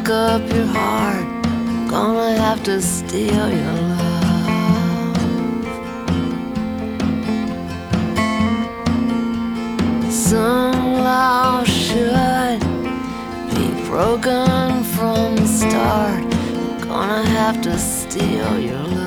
pick up your heart. I'm gonna have to steal your love. Some law should be broken from the start. I'm gonna have to steal your love.